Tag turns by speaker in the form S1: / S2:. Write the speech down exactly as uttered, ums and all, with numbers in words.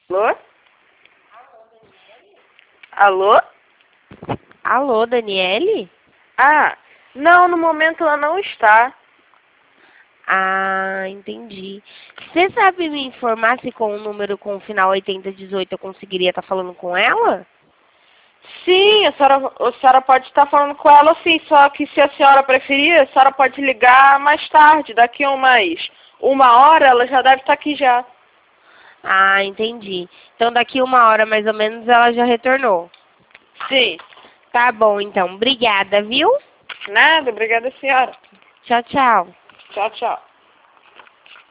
S1: Alô? Alô?
S2: Alô, Daniele?
S1: Ah, não, no momento ela não está.
S2: Ah, entendi. Você sabe me informar se com o número com o final oitenta dezoito eu conseguiria estar falando com ela?
S1: Sim, a senhora, a senhora pode estar falando com ela sim, só que se a senhora preferir, a senhora pode ligar mais tarde, daqui a umas uma hora ela já deve estar aqui já.
S2: Ah, entendi. Então daqui uma hora mais ou menos ela já retornou.
S1: Sim.
S2: Tá bom, então. Obrigada, viu?
S1: Nada, obrigada senhora.
S2: Tchau, tchau.
S1: Tchau, tchau.